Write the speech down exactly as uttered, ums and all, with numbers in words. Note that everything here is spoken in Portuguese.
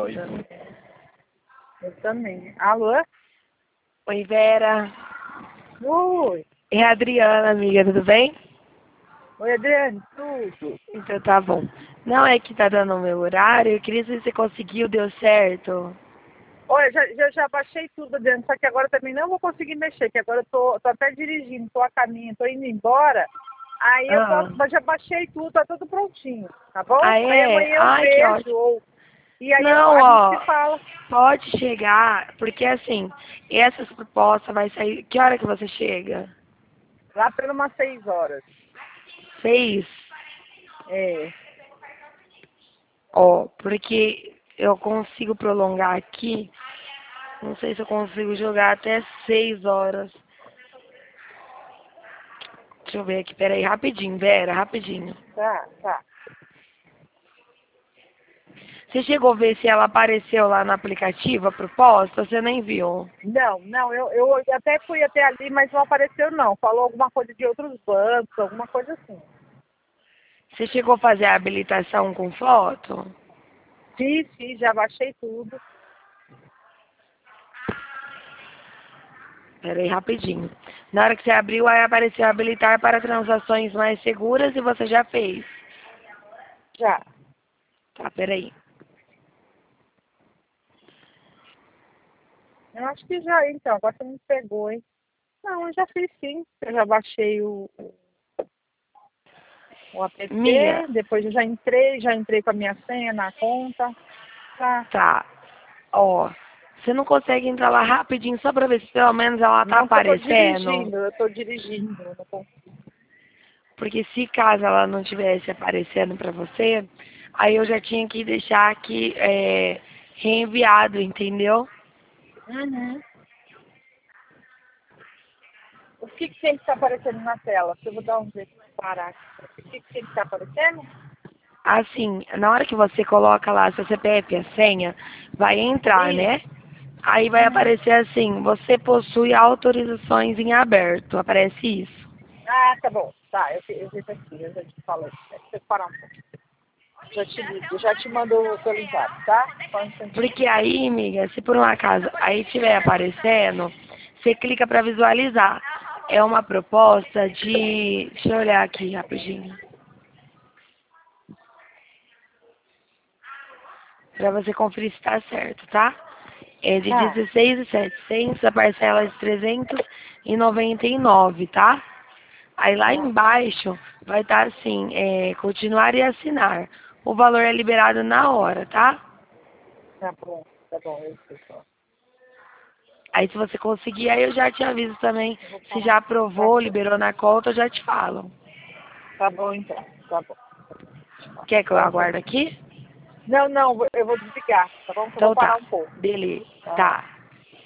também. Eu também. Alô? Oi, Vera. Oi. É a Adriana, amiga, tudo bem? Oi, Adriane. Tudo. Então tá bom. Não é que tá dando o meu horário, eu queria saber se você conseguiu, deu certo. Olha, já, já, já baixei tudo, Adriane, só que agora também não vou conseguir mexer, que agora eu tô, tô até dirigindo, tô a caminho, tô indo embora. Aí eu Ah, posso, mas já baixei tudo, tá tudo prontinho, tá bom? ah Aí é? amanhã eu Ai, que vejo, ótimo. ou, e aí eu- Não, a gente se ó, fala pode chegar, porque assim, essas propostas vai sair. Que hora que você chega? lá por umas seis horas. Seis? É. Ó, porque eu consigo prolongar aqui. Não sei se eu consigo jogar até seis horas. Deixa eu ver aqui, peraí, rapidinho, Vera, rapidinho. Tá, tá. Você chegou a ver se ela apareceu lá no aplicativo, a proposta? Você nem viu? Não, não, eu, eu até fui até ali, mas não apareceu não. Falou alguma coisa de outros bancos, alguma coisa assim. Você chegou a fazer a habilitação com foto? Fiz, fiz, já baixei tudo. Peraí, rapidinho. Na hora que você abriu, aí apareceu habilitar para transações mais seguras e você já fez. Já. Tá, peraí. Eu acho que já, então, agora você me pegou, hein? Não, eu já fiz sim. Eu já baixei o, o app, Mia, depois eu já entrei, já entrei com a minha senha na conta. Tá. tá. Ó, você não consegue entrar lá rapidinho só pra ver se pelo menos ela tá Não que eu tô aparecendo? dirigindo, eu tô dirigindo. Eu não consigo. Porque se caso ela não tivesse aparecendo pra você, aí eu já tinha que deixar aqui é, reenviado, entendeu? Uhum. O que, que tem que estar aparecendo na tela? Eu vou dar um jeito de parar aqui. O que, que tem que estar aparecendo? Assim, na hora que você coloca lá seu C P F e a senha, vai entrar, Isso. né? Aí vai Uhum. aparecer assim, você possui autorizações em aberto. Aparece isso. Ah, tá bom. Tá, eu, eu vi aqui, eu já te falei. Deixa eu parar um pouco. Já te ligo, já te mando pelo zap, tá? Só um instantinho. Porque aí, amiga, se por um acaso aí estiver aparecendo, você clica para visualizar. É uma proposta de. Deixa eu olhar aqui rapidinho. Para você conferir se está certo, tá? É de Tá, dezesseis mil e setecentos, a parcela é de trezentos e noventa e nove, tá? Aí lá tá, embaixo vai estar assim, é, continuar e assinar. O valor é liberado na hora, tá? tá bom, tá bom, eu sei só. Aí se você conseguir, aí eu já te aviso também. Eu vou Se parar. já Tá, aprovou, liberou na conta, eu já te falo. tá bom então, tá bom. Quer que eu Só um aguarde instantinho. aqui? Não, não, eu vou desligar, tá bom? Que eu vou Então parar tá. um pouco. Beleza. Tá. Tá.